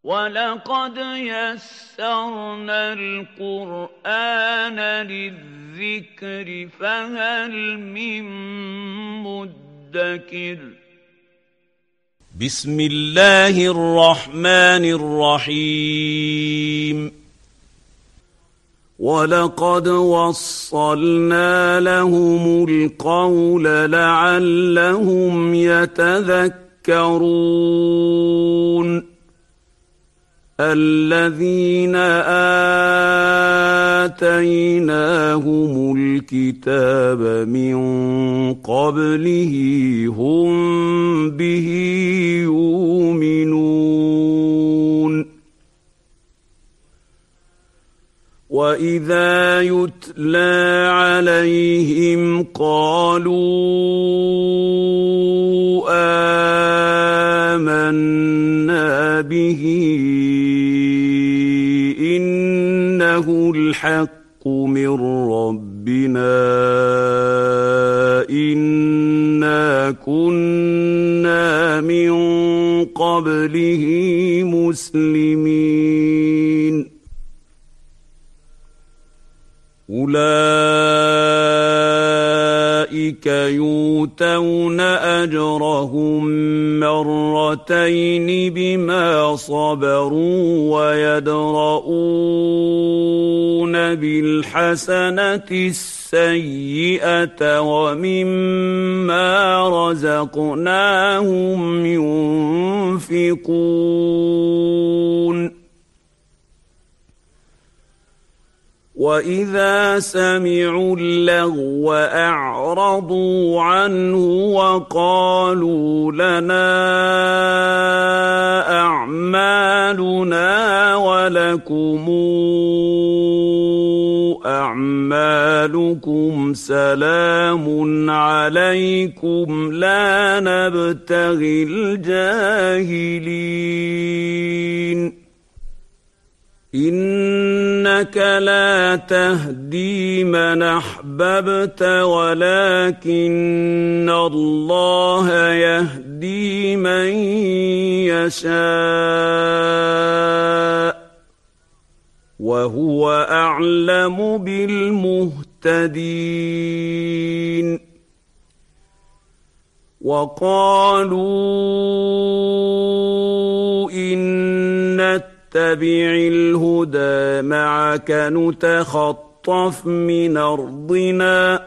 وَلَقَدْ يَسَّرْنَا الْقُرْآنَ لِلذِّكْرِ فَهَلْ مِن مُّدَّكِرٍ بسم الله الرحمن الرحيم وَلَقَدْ وَصَّلْنَا لَهُمُ الْقَوْلَ لَعَلَّهُمْ يَتَذَكَّرُونَ الَّذِينَ آتَيْنَاهُمُ الْكِتَابَ مِن قَبْلِهِ هُم بِهِ يُؤْمِنُونَ وَإِذَا يُتْلَىٰ عَلَيْهِمْ قَالُوا آمَنَّا بِهِ إِنَّهُ الْحَقُّ مِن رَّبِّنَا إِنَّا كُنَّا مِن قَبْلِهِ مُسْلِمِينَ أُولَٰئِكَ يُؤْتَوْنَ أَجْرَهُم مَّرَّتَيْنِ بِمَا صَبَرُوا وَيَدْرَءُونَ بِالْحَسَنَةِ السَّيِّئَةَ وَمِمَّا رَزَقْنَاهُمْ يُنفِقُونَ وَإِذَا سَمِعُوا اللَّغْوَ أَعْرَضُوا عَنْهُ وَقَالُوا لَنَا أَعْمَالُنَا وَلَكُمْ أَعْمَالُكُمْ سَلَامٌ عَلَيْكُمْ لَا نَبْتَغِي الْجَاهِلِينَ إِنَّكَ لَا تَهْدِي مَنْ أَحْبَبْتَ وَلَكِنَّ اللَّهَ يَهْدِي مَن يَشَاءُ وَهُوَ أَعْلَمُ بِالْمُهْتَدِينَ وَقَالُوا إِن نَّتَّبِعِ الْهُدَىٰ مَعَكَ نُتَخَطَّفْ مِنْ أَرْضِنَا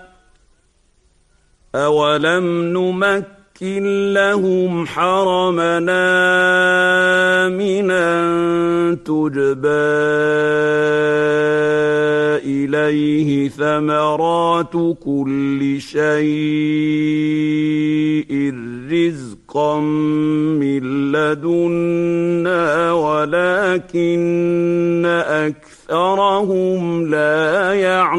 أَوَلَمْ نُمَكِّن لَّهُمْ حَرَمًا آمِنًا تُجْبَىٰ إِلَيْهِ ثَمَرَاتُ كُلِّ شَيْءٍ رِّزْقًا مِّن لَّدُنَّا وَلَكِنَّ أَكْثَرَهُمْ لَا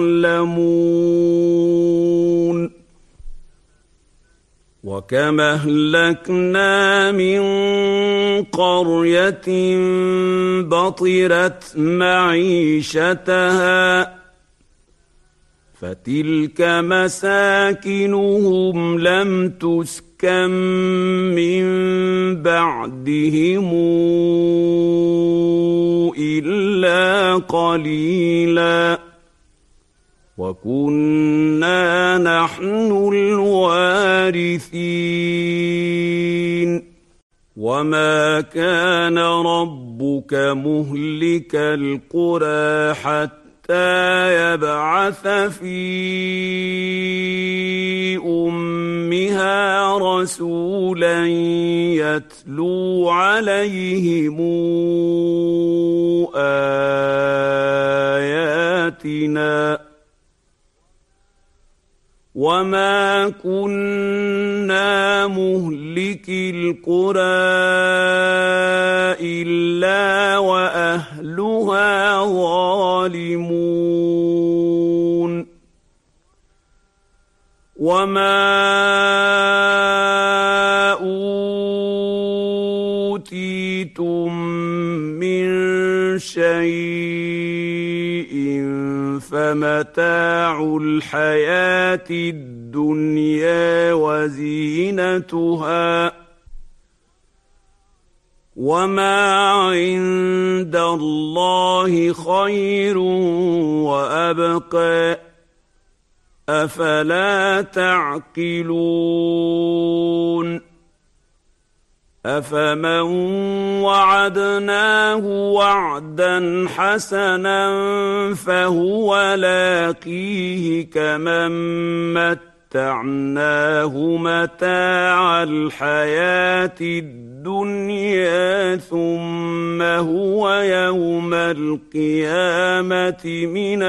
يَعْلَمُونَ وَكَمْ أَهْلَكْنَا مِن قَرْيَةٍ بَطِرَتْ مَعِيشَتَهَا فَتِلْكَ مَسَاكِنُهُمْ لَمْ تُسْكَن مِّن بَعْدِهِمْ إِلَّا قَلِيلًا وَكُنَّا نَحْنُ الْوَارِثِينَ وَمَا كَانَ رَبُّكَ مُهْلِكَ الْقُرَىٰ حَتَّىٰ يَبْعَثَ فِي أُمِّهَا رَسُولًا يَتْلُو عَلَيْهِمْ آيَاتِنَا وَمَا كُنَّا مُهْلِكِي الْقُرَىٰ إِلَّا وَأَهْلُهَا ظَالِمُونَ وَمَا أُوتِيتُم مِّن شَيْءٍ فَمَتَاعُ الْحَيَاةِ الدُّنْيَا وَزِينَتُهَا وما عند الله خير وأبقى أفلا تعقلون أفمن وعدناه وعدا حسنا فهو لاقيه كمن متعناه متاع الحياة الدنيا ثم هو يوم القيامة من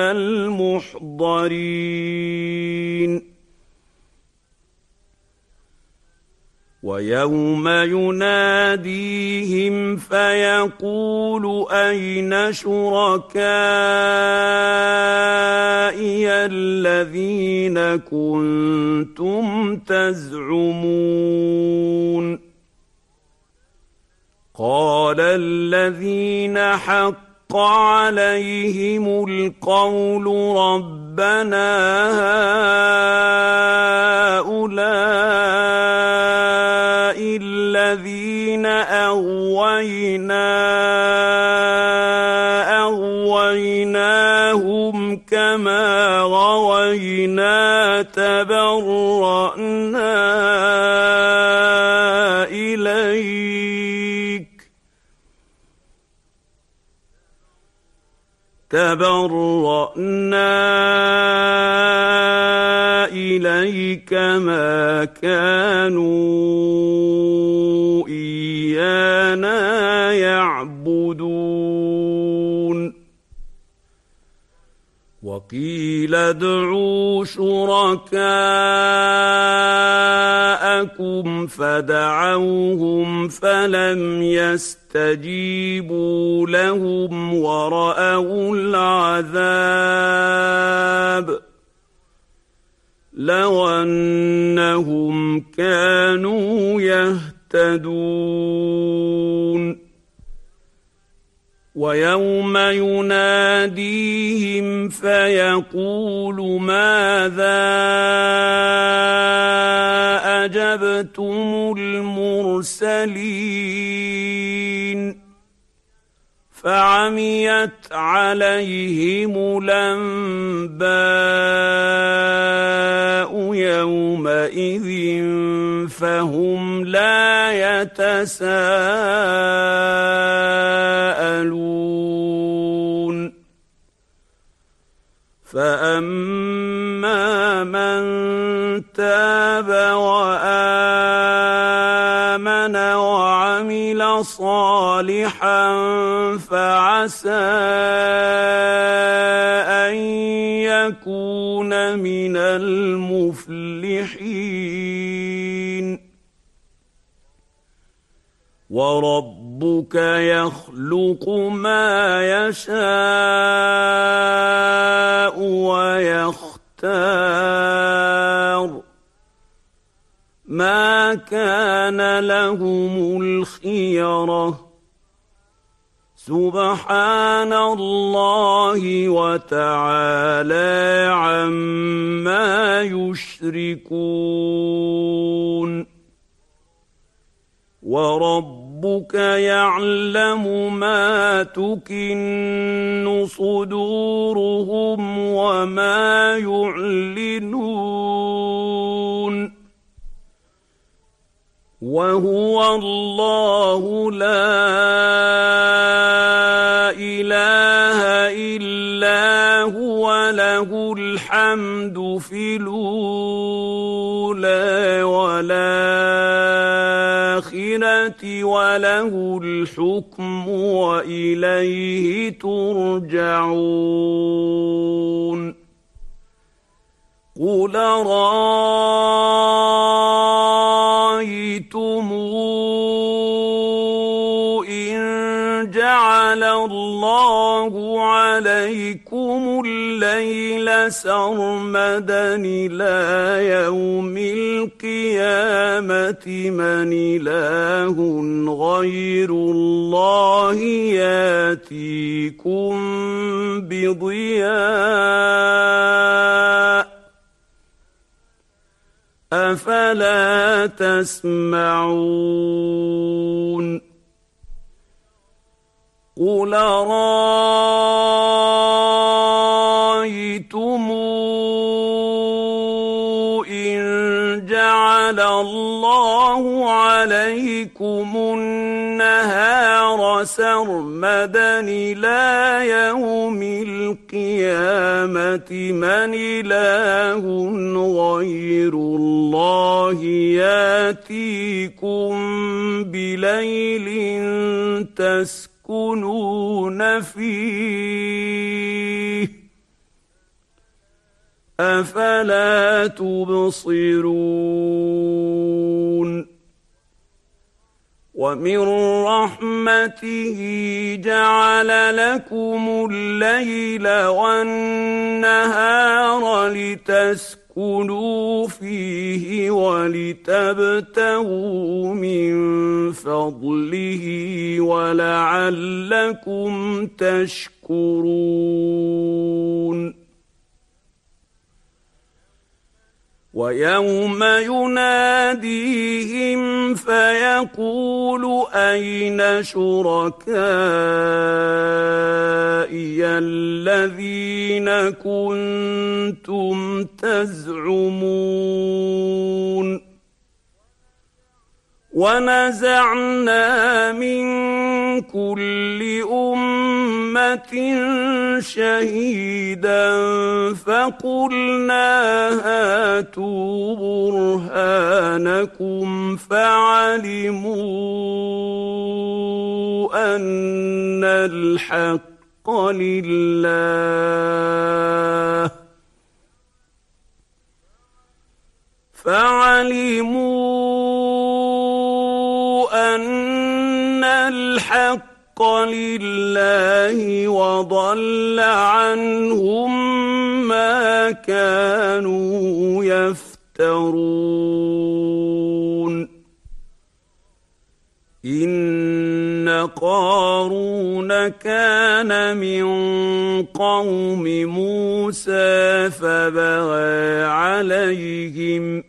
المحضرين ويوم يناديهم فيقول أين شركائي الذين كنتم تزعمون قال الذين حق عليهم القول ربنا هؤلاء الذين أغويناهم كما غوينا تبرأنا إليك ما كانوا إيانا يعبدون وقيل ادعوا شركاءكم فدعوهم فلم يستجيبوا لهم ورأوا العذاب لو أنهم كانوا يهتدون ويوم يناديهم فيقول ماذا أجبتم المرسلين فعميت عليهم الأنباء يومئذ فهم لا يتساءلون فأما من تاب وآمن وعمل صالحا فعسى أن يكون من المفلحين وربك يخلق ما يشاء ويختار ما كان لهم الخيرة سبحان الله وتعالى عما يشركون وربك يعلم ما تكن صدورهم وما يعلنون وهو الله لا إله إلا هو له الحمد في الأولى والآخرة وله الحكم وإليه ترجعون قل رأيتم إن جعل الله عليكم الليل سرمدا إلى يوم القيامة من إله غير الله ياتيكم بضياء أفلا تسمعون قُلْ أَرَأَيْتُمْ إِن جَعَلَ اللَّهُ عَلَيْكُمُ النَّهَارَ سَرْمَدًا إِلَىٰ يَوْمِ الْقِيَامَةِ مَنْ إِلَٰهٌ غَيْرُ اللَّهِ يَأْتِيكُم بِلَيْلٍ تَسْكُنُونَ فِيهِ ۖ أَفَلَا تُبْصِرُونَ وَمِن رَّحْمَتِهِ جَعَلَ لَكُمُ اللَّيْلَ وَالنَّهَارَ لِتَسْكُنُوا فِيهِ وَلِتَبْتَغُوا مِن فَضْلِهِ وَلَعَلَّكُمْ تَشْكُرُونَ وَيَوْمَ يُنَادِيهِمْ فَيَقُولُ أَيْنَ شُرَكَائِيَ الَّذِينَ كُنتُمْ تَزْعُمُونَ وَنَزَعْنَا مِن كُلِّ أُمَّةٍ شَهِيدًا فَقُلْنَا هَاتُوا بُرْهَانَكُمْ فَعَلِمُوا أَنَّ الْحَقَّ لِلَّهِ وَضَلَّ عَنْهُم مَّا كَانُوا يَفْتَرُونَ إِنَّ قَارُونَ كَانَ مِن قَوْمِ مُوسَىٰ فَبَغَىٰ عَلَيْهِمْ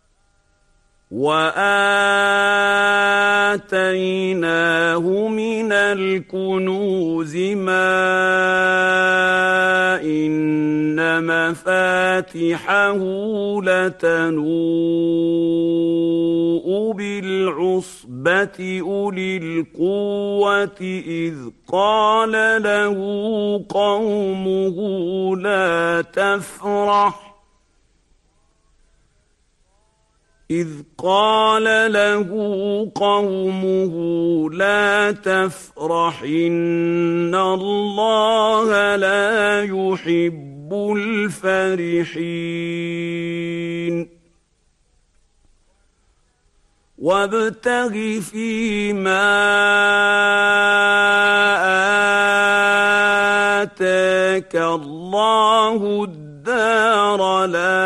وَآتَيْنَاهُ مِنَ الْكُنُوزِ مَا إِنَّ مَفَاتِحَهُ لَتَنُوءُ بِالْعُصْبَةِ أُولِي الْقُوَّةِ إِذْ قَالَ له قومه لا تفرح إن الله لا يحب الفرحين وابتغ فيما آتاك الله الدار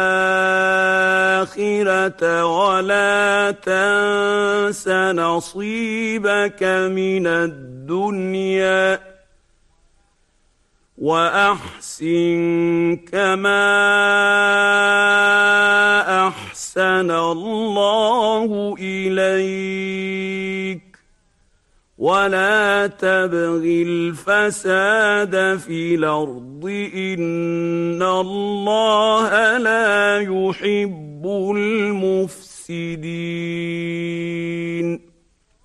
الآخرة ولا تنس نصيبك من الدنيا وأحسن كما أحسن الله إليك ولا تبغ الفساد في الأرض إن الله لا يحب المفسدين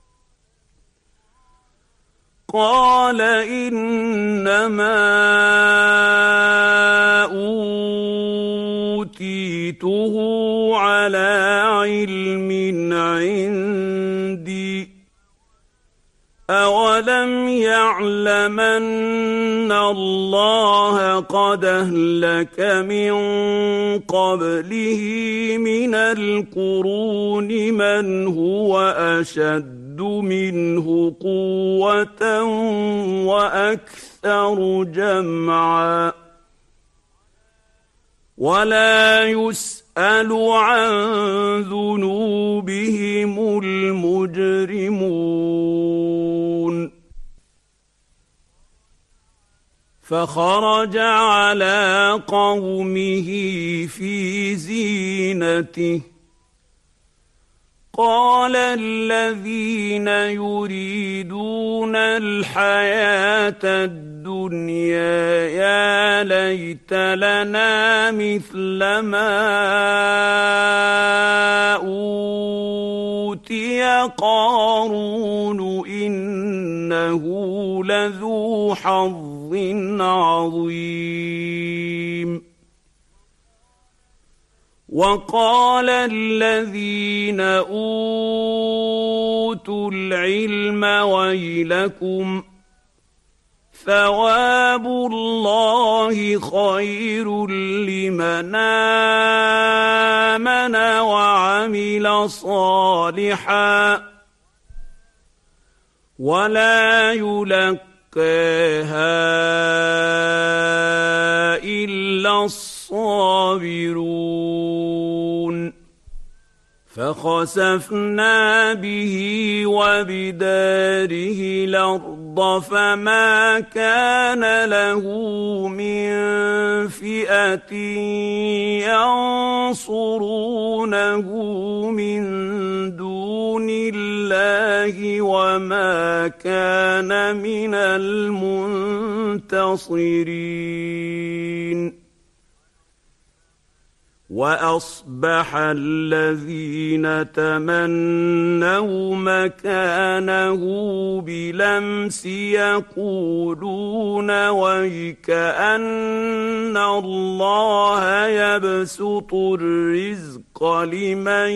قال إنما أوتيته على علم عندي أولم يعلمن الله قد أهلك من قبله من القرون من هو أشد منه قوة وأكثر جمعا ولا يسأل عن ذنوبهم المجرمون فخرج على قومه في زينته وقال الذين يريدون الحياة الدنيا يا ليت لنا مثل ما أوتي قارون إنه لذو حظ عظيم. وقال الذين أوتوا العلم ويلكم ثواب الله خير لمن آمن وعمل صالحا ولا يلقاها إلا الصابرون. فخسفنا به وبداره الأرض فما كان له من فئة ينصرونه من دون الله وما كان من المنتصرين. وأصبح الذين تمنوا مكانه بلمس يقولون ويكأن الله يبسط الرزق لمن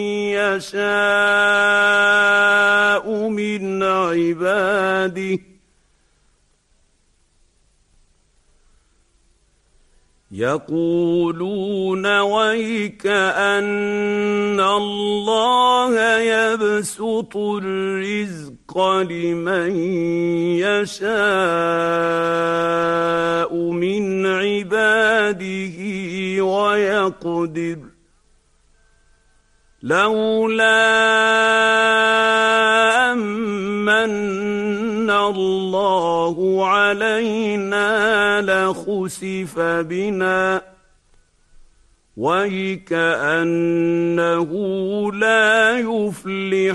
يشاء من عباده يقولون ويكأن الله يبسط الرزق لمن يشاء من عباده ويقدر لولا أمن الله علينا لخسف بنا ويكأنه لا يفلح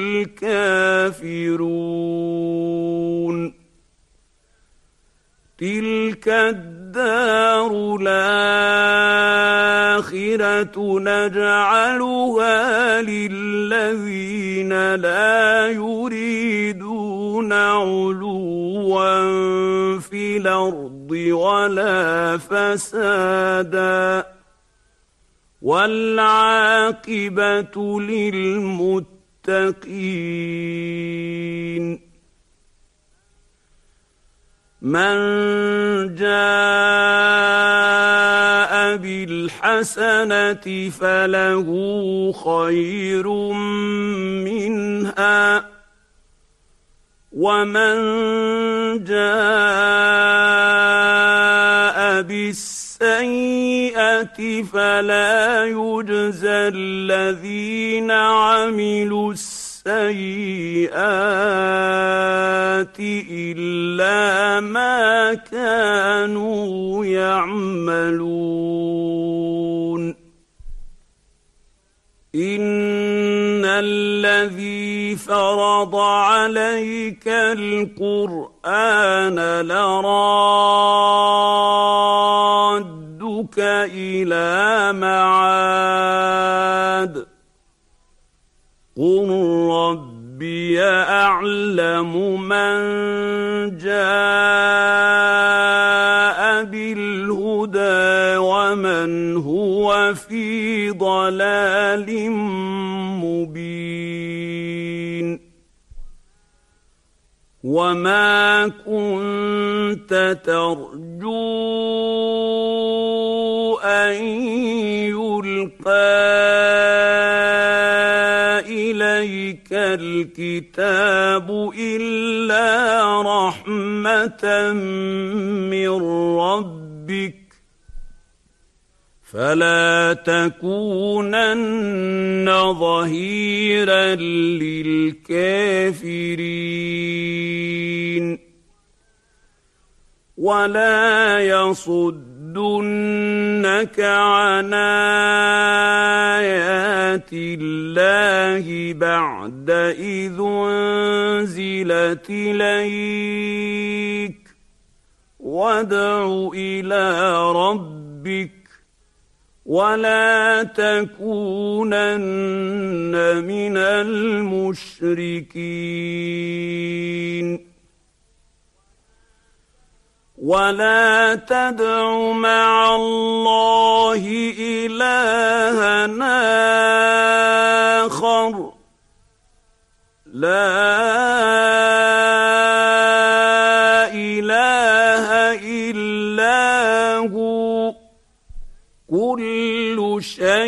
الكافرون. تلك الدار الآخرة نجعلها للذين لا يريدون علوا في الأرض ولا فسادا والعاقبة للمتقين. من جاء بالحسنة فله خير منها ومن جاء بالسيئة فلا يجزى الذين عملوا السيئات إلا ما كانوا يعملون. إن الذي فرض عليك القرآن لرادك إلى معاد قل ربي أعلم من جاء بالهدى ومن هو في ضلال مبين. وما كنت ترجو أن يلقى إليك الكتاب إلا رحمة من ربك فلا تكونن ظهيرا للكافرين. ولا يصدنك ليصدنك عن آيات الله بعد إذ أنزلت إليك وادع إلى ربك ولا تكونن من المشركين ولا تدع مع الله إلها آخر لا إله إلا هو كل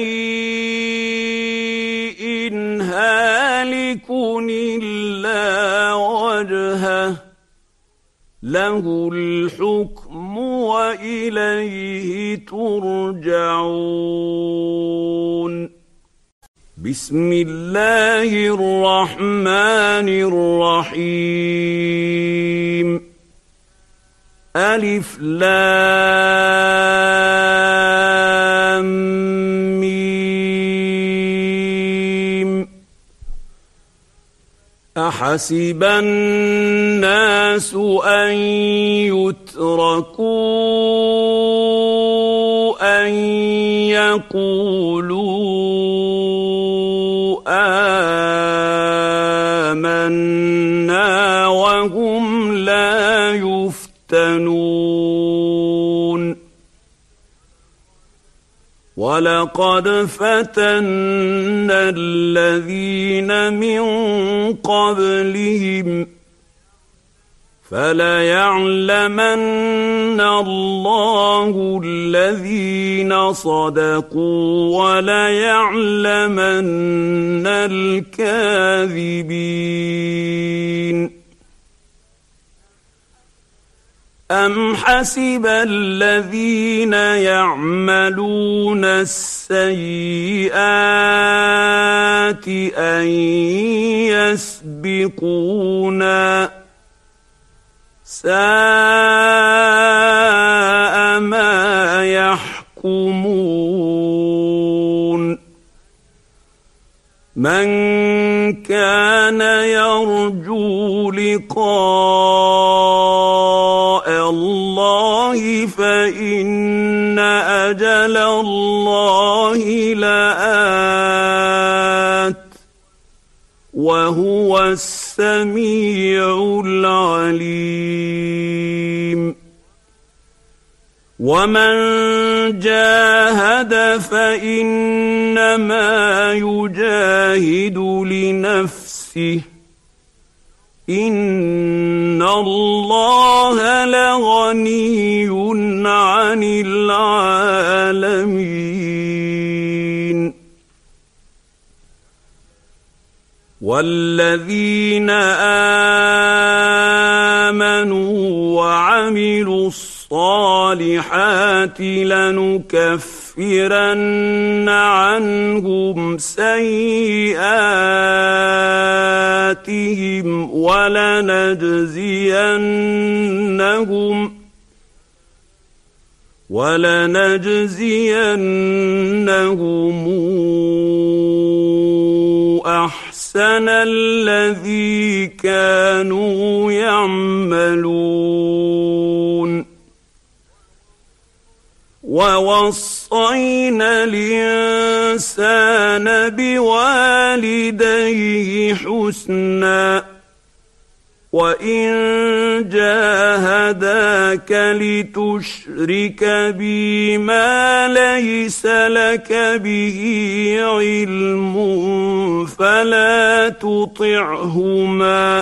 شيء هالك إلا وجهه له الحكم وإليه ترجعون بسم الله الرحمن الرحيم ألف لام ميم أحسب الناس أن يتركوا أن يقولوا آمنا وهم لا يفتنون ولقد فتنا الذين من قبلهم فليعلمن الله الذين صدقوا وليعلمن الكاذبين أم حسب الذين يعملون السيئات أن يسبقونا ساء ما يحكمون من كان يرجو لقاء الله فإن أجل الله لآت وهو السميع العليم ومن جاهد فإنما يجاهد لنفسه إن الله لغني عن العالمين والذين آمنوا وعملوا الصالحات لنكفرن عنهم سيئاتهم ولنجزينهم أحسن الذي كانوا يعملون ووصينا الإنسان بوالديه حسنا وإن جاهداك لتشرك بي ما ليس لك به علم فلا تطعهما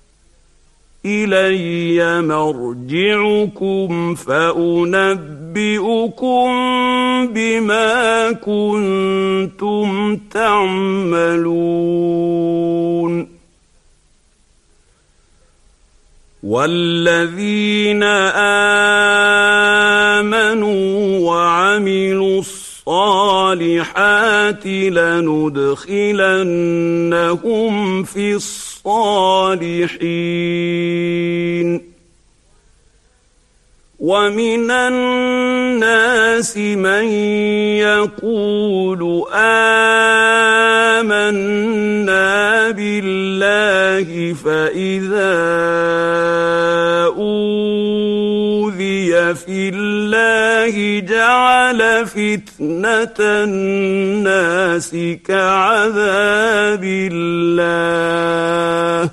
إلي مرجعكم فأنبئكم بما كنتم تعملون والذين آمنوا وعملوا الصالحات لندخلنهم في الصالحين ومن الناس من يقول آمنا بالله فإذا أوذي في الله جعل فتنة الناس كعذاب الله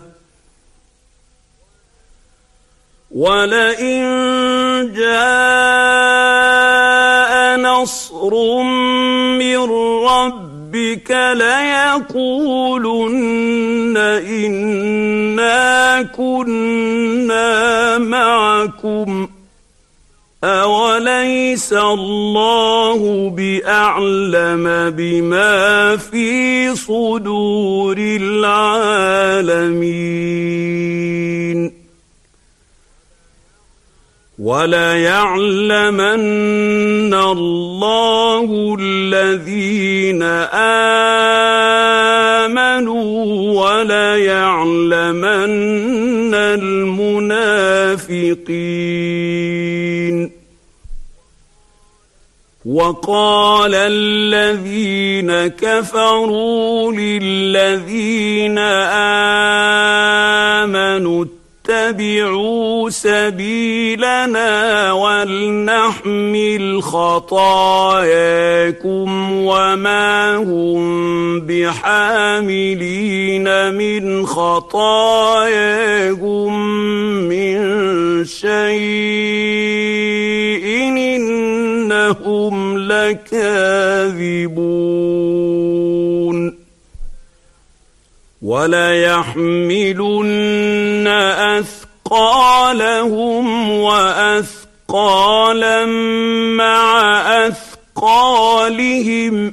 ولئن جاء نصر من ربك ليقولن إنا كنا معكم أوليس الله بأعلم بما في صدور العالمين وليعلمن الله الذين آمنوا وليعلمن المنافقين وقال الذين كفروا للذين آمنوا اتبعوا سبيلنا ولنحمل خطاياكم وما هم بحاملين من خطاياهم من شيء إنهم لكاذبون وليحملن أثقالهم وأثقالا مع أثقالهم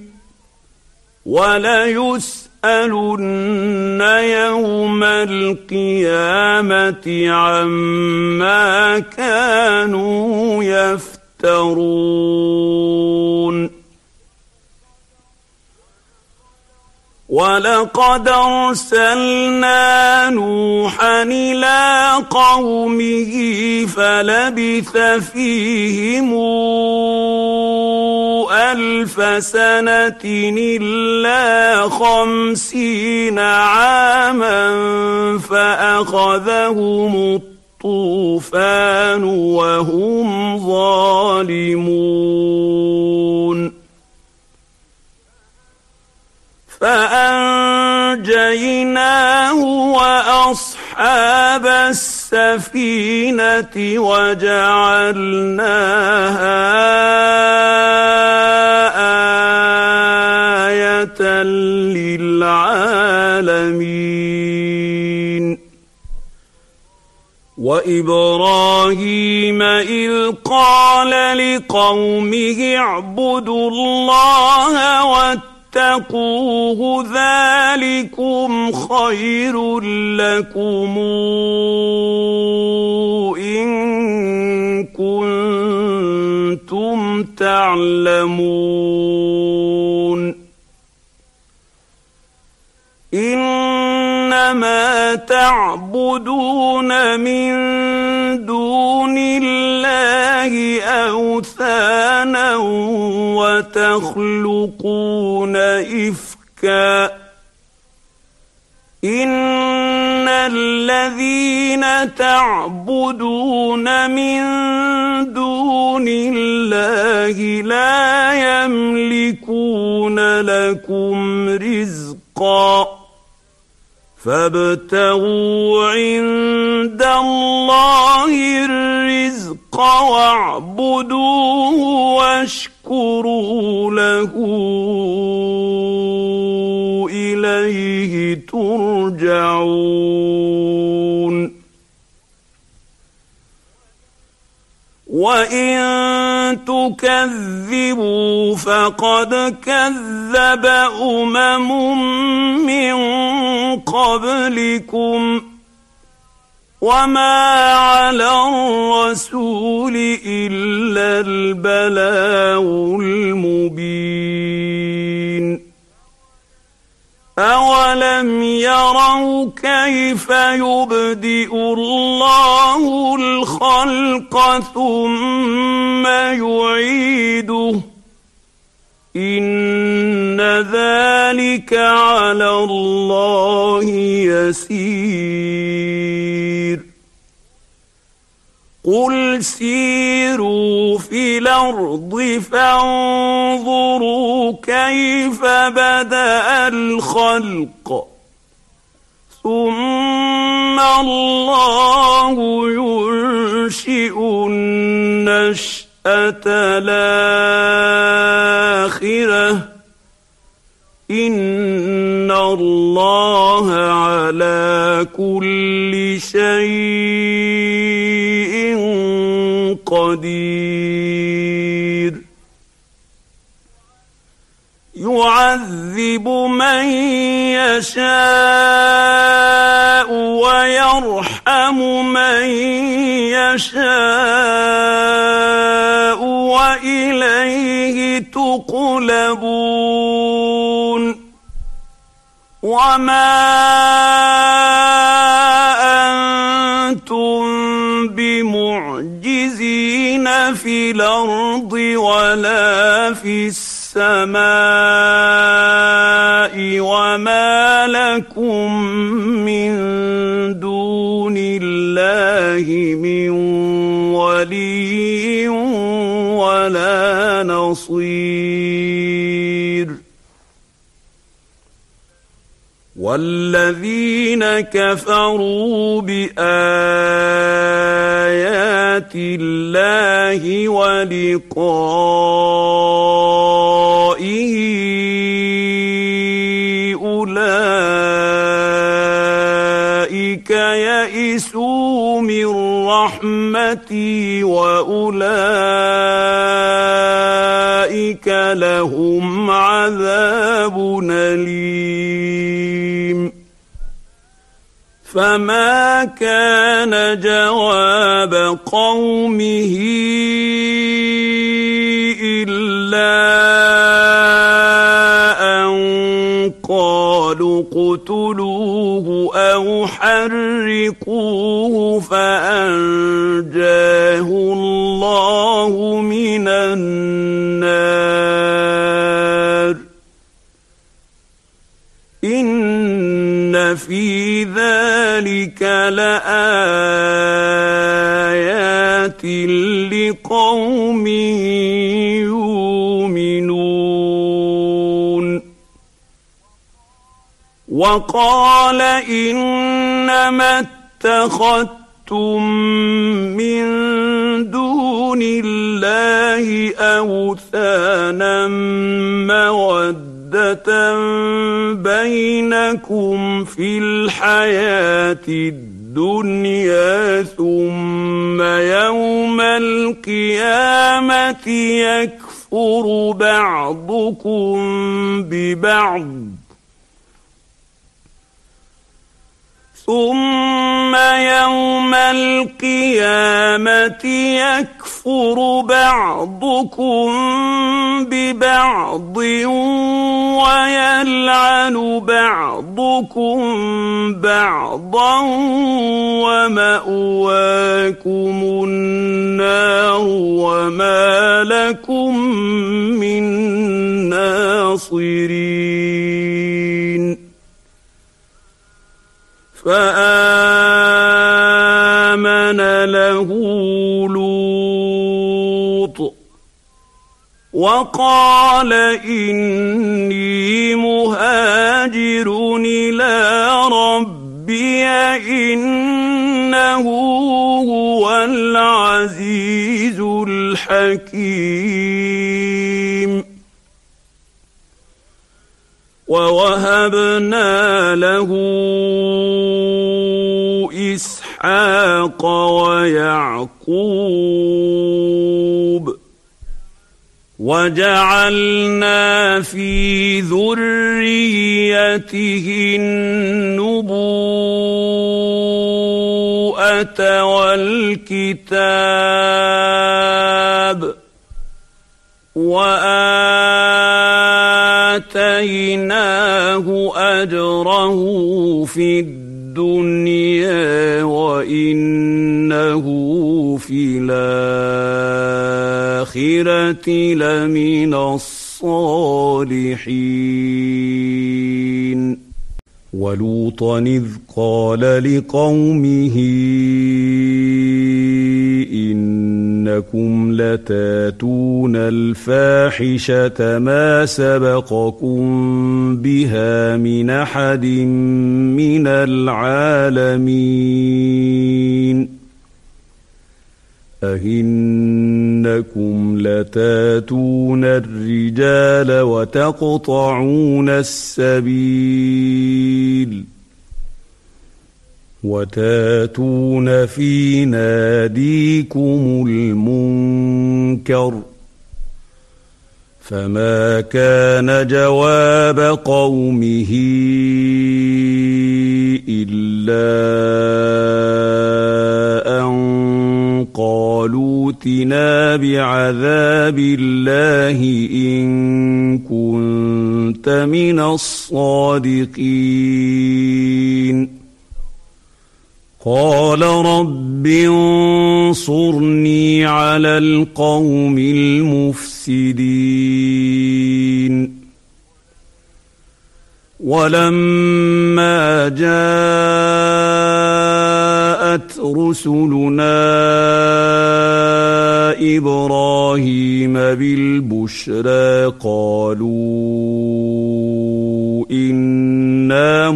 وليسألن يوم القيامة عما كانوا يفترون ولقد أرسلنا نوحا إلى قومه فلبث فيهم 1000 سنة إلا 50 عاما فأخذهم الطوفان وهم ظالمون فأنجيناه وأصحاب السفينة وجعلناها آية للعالمين وإبراهيم إذ قال لقومه اعبدوا الله واتقوه ذلكم خير لكم إن كنتم تعلمون إنما تعبدون من دون الله أوثانا وتخلقون إفكا إن الذين تعبدون من دون الله لا يملكون لكم رزقا فابتغوا عند الله الرزق واعبدوه واشكروا له إليه ترجعون وإن تكذبوا فقد كذب من قبلكم وما على الرسول إلا البلاغ المبين أولم يروا كيف يبدئ الله الخلق ثم يعيده إن ذلك على الله يسير قل سيروا في الأرض فانظروا كيف بدأ الخلق ثم الله ينشئ النشأة الآخرة إن الله على كل شيء قدير يعذب من يشاء ويرحم من يشاء وإليه تقلبون وما أنتم بمعجزين في الأرض ولا في السماء وما لكم من دون الله من ولي ولا نصير والذين كفروا بآيات الله ولقائه أولئك يئسوا من رحمتي وأولئك لهم عذاب أليم فما كان جواب قومه إلا أن قالوا اقتلوه أو حرقوه فأنجاه الله من النار إن في ذلك لآيات لقوم يؤمنون وقال إنما اتخذتم من دون الله أوثانا مودة بينكم في الحياة الدنيا ثم يوم القيامة يكفر بعضكم ببعض ثم يوم القيامة يكفر بعضكم ببعض ويلعن بعضكم بعضا ومأواكم النار وما لكم من ناصرين فآمن له لوط وقال إني مهاجر إلى ربي إنه هو العزيز الحكيم ووهبنا له إسحاق ويعقوب وجعلنا في ذريته النبوءة والكتاب وآتيناه أجره في الدنيا وإنه إنه في الآخرة لمن الصالحين. ولوطا إذ قال لقومه إنكم لتاتون الفاحشة ما سبقكم بها من أحد من العالمين أئنكم لتاتون الرجال وتقطعون السبيل وتاتون في ناديكم المنكر فما كان جواب قومه إلا أن قالوا ائتنا بعذاب الله إن كنت من الصادقين قال رب انصرني على القوم المفسدين ولما جاءت رسلنا إبراهيم بالبشرى قالوا إنا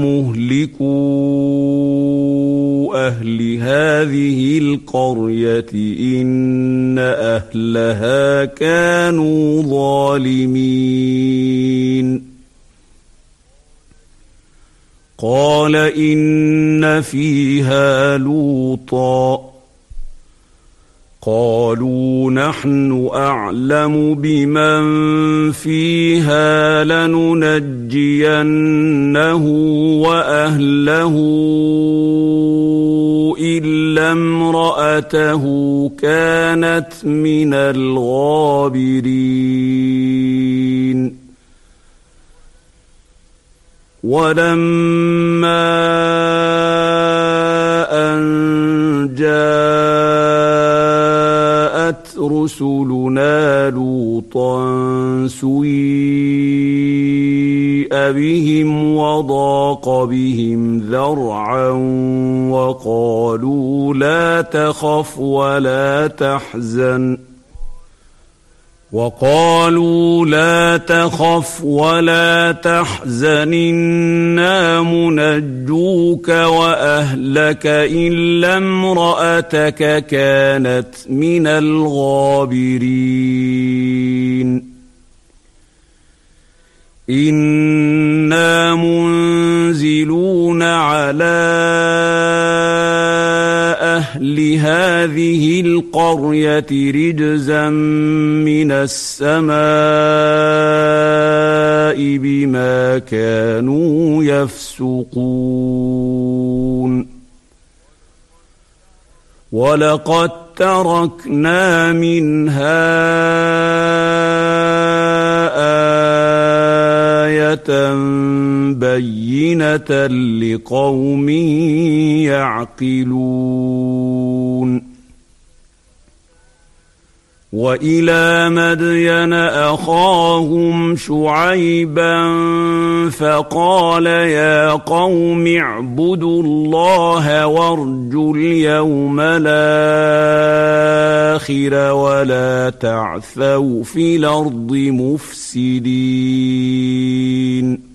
مهلكو أهل هذه القرية إن أهلها كانوا ظالمين قال إن فيها لوطا قالوا نحن أعلم بمن فيها لننجينه وأهله إلا امرأته كانت من الغابرين ولما أن جاءت رسلنا لوطا سيء بهم وضاق بهم ذرعا وقالوا لا تخف ولا تحزن إنا منجوك وأهلك إلا امرأتك كانت من الغابرين إنا منزلون على أهل هذه القرية رجزا من السماء بما كانوا يفسقون ولقد تركنا منها آية بينة لقوم يعقلون وإلى مدين أخاهم شعيبا فقال يا قوم اعبدوا الله وارجوا اليوم الآخر ولا تعثوا في الأرض مفسدين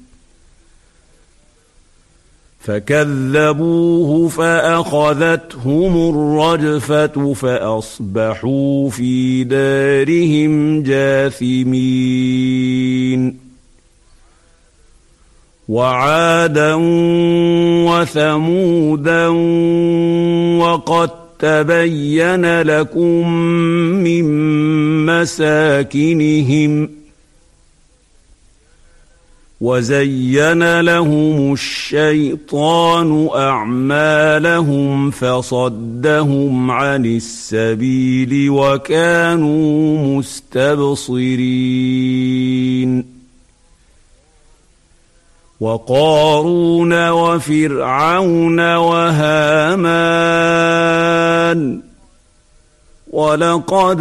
فكذبوه فأخذتهم الرجفة فأصبحوا في دارهم جاثمين وعادا وثمودا وقد تبين لكم من مساكنهم وزين لهم الشيطان أعمالهم فصدهم عن السبيل وكانوا مستبصرين وقارون وفرعون وهامان ولقد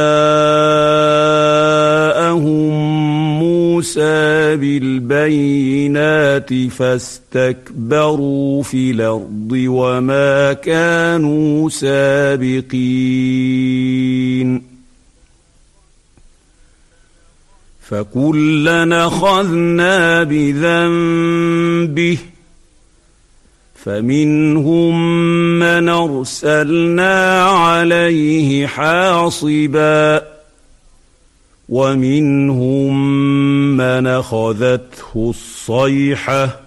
جاءهم موسى بالبينات فاستكبروا في الأرض وما كانوا سابقين فكلنا أخذنا بذنبه فمنهم من أرسلنا عليه حاصبا ومنهم من أخذته الصيحة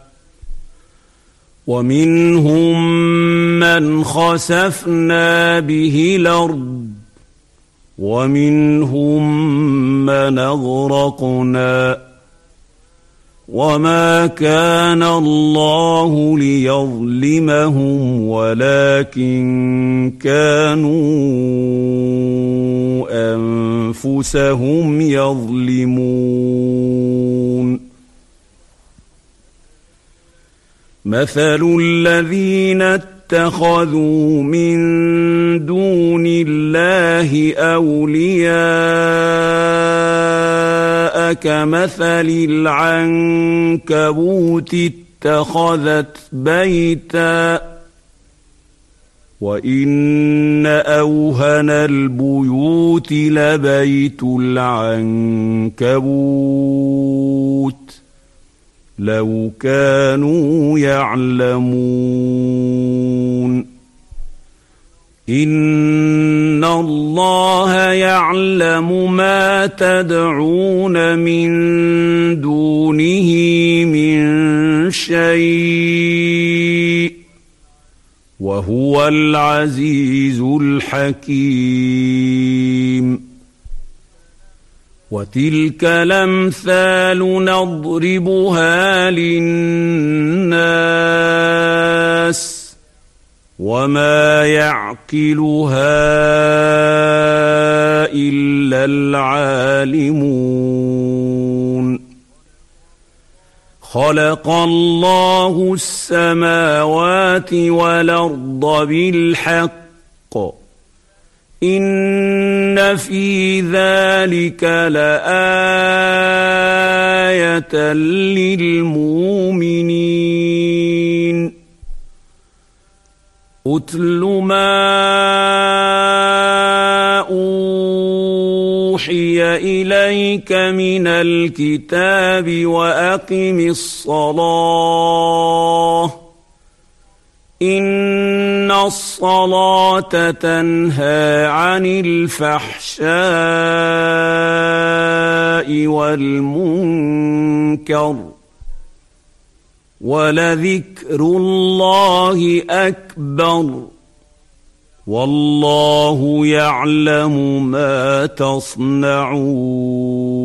ومنهم من خسفنا به الأرض ومنهم من أغرقنا وما كان الله ليظلمهم ولكن كانوا أنفسهم يظلمون مثل الذين اتخذوا من دون الله أولياء كمثل العنكبوت اتخذت بيتا وإن أوهن البيوت لبيت العنكبوت لو كانوا يعلمون إن الله يعلم ما تدعون من دونه من شيء وهو العزيز الحكيم وتلك الأمثال نضربها للناس وما يعقلها إلا العالمون خلق الله السماوات والأرض بالحق إن في ذلك لآية للمؤمنين أتل ما أوحي إليك من الكتاب وأقم الصلاة إن الصلاة تنهى عن الفحشاء والمنكر ولذكر الله أكبر والله يعلم ما تصنعون